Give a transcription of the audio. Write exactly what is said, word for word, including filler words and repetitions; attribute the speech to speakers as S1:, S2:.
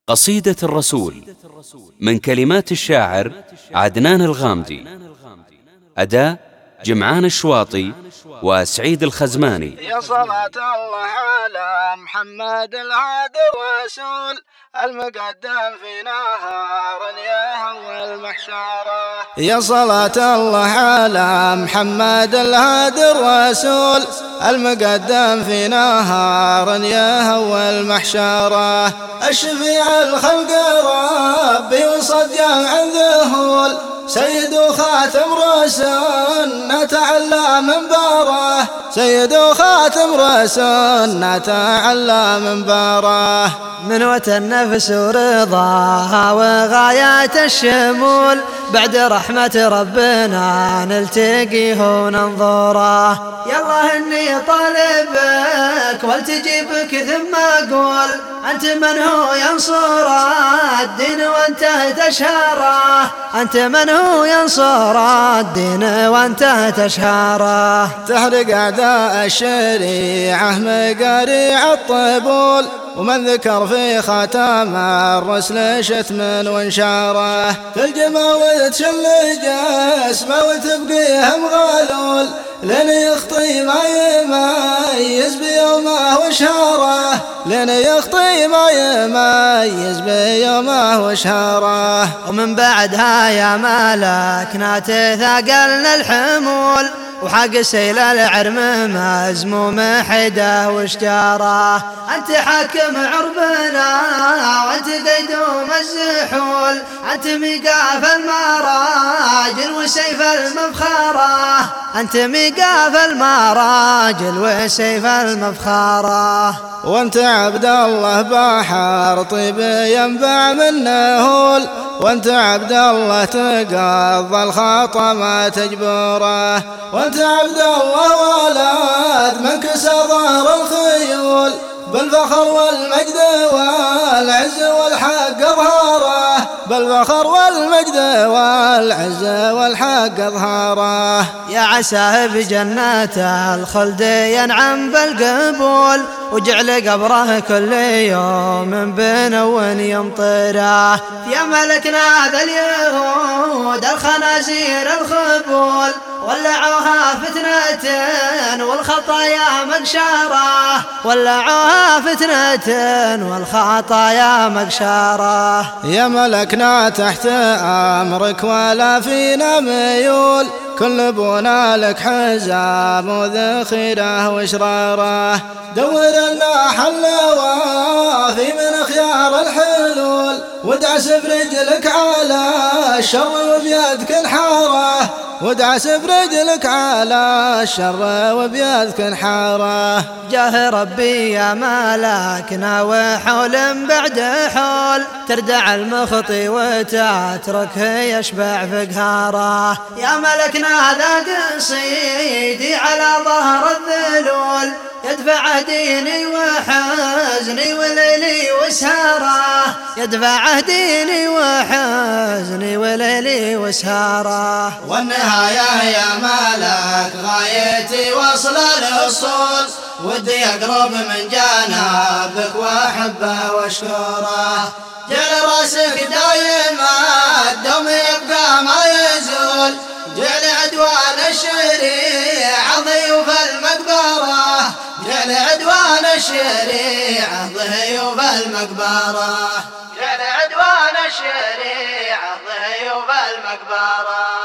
S1: قصيدة الرسول من كلمات الشاعر عدنان الغامدي، أداء جمعان الشواطي وسعيد الخزماني.
S2: يا صلاة الله على محمد الهادي الرسول المقدم في نهار يهوى المحشرة. يا صلاة الله على محمد الهادي الرسول المقدم في نهار يهوى المحشرة. الشفيع الخلق ربي وصدق عن ذهول سيد خاتم رسول نتعلى منبره، سيد خاتم رسول نتعلى منبره.
S3: من وتى النفس ورضاها وغايات الشمول بعد رحمة ربنا نلتقيه وننظره. يالله اني طالبك والتجيبك ثم اقول انت من هو ينصر الدين وانت تشهره، انت من هو ينصر الدين وانت تشهره.
S2: تحرق اعداء الشريعه مقاريع الطبول ومن ذكر في ختام الرسل شتم وانشاره. تلجمه وتشل جسمه وتبقيهم غلول لن يخطي ما يميز بيومه وشهره، لن يخطي ما يميز بيومه وشهره.
S3: ومن بعدها يا ملكنا تثاقلنا الحمول وحق سيل العرم مزموم حده واشجاره. انت حاكم عربنا وانت قيدوم الزحول، انت ميقاف المراجل وسيف المفخره، انت ميقاف المراجل وسيف المفخره.
S2: وانت عبد الله بحر طيب ينبع من نهول، وانت عبد الله تقضى الخطا ما تجبره، وانت عبد الله ولد من كسى ظهر الخيول بالفخر والمجد والعز والحق اظهاره، بالفخر والمجد والعز والحق اظهاره.
S3: يا عساه بجنات الخلد ينعم بالقبول وجعل قبره كل يوم بنو يمطره. يا ملكنا ذا اليهود الخنازير الخبول ولعوها فتنة والخطايا مقشرة، ولعوها فتنة والخطايا مقشرة.
S2: يا ملكنا تحت أمرك ولا فينا ميول كل بونا لك حزام وذخيره وشراره. دور لنا حل وافي من خيار الحلول وادعس برجلك على الشر وبيدك انحاره، وادعس برجلك على الشر وبيدك انحاره.
S3: جاه ربي يا ملكنا وحول بعد حول تردع المخطي وتتركه يشبع فقهاره. يا ملكنا ذا قصيدي على ظهر الذلول يدفع ديني وحزني وليلي وسهره، يدفع ديني وحزني وليلي وسهره.
S2: والنهاية يا ملك غايتي وصل الوصول ودي أقرب من جنابك وأحبه واشكره. جعل راسك دايما الدم يبقى ما يزول، جعل عدوان الشريعة ضيوف المقبرة، جعل عدوان الشريعة ضيوف المقبرة، جعل عدوان الشريعة ضيوف المقبرة.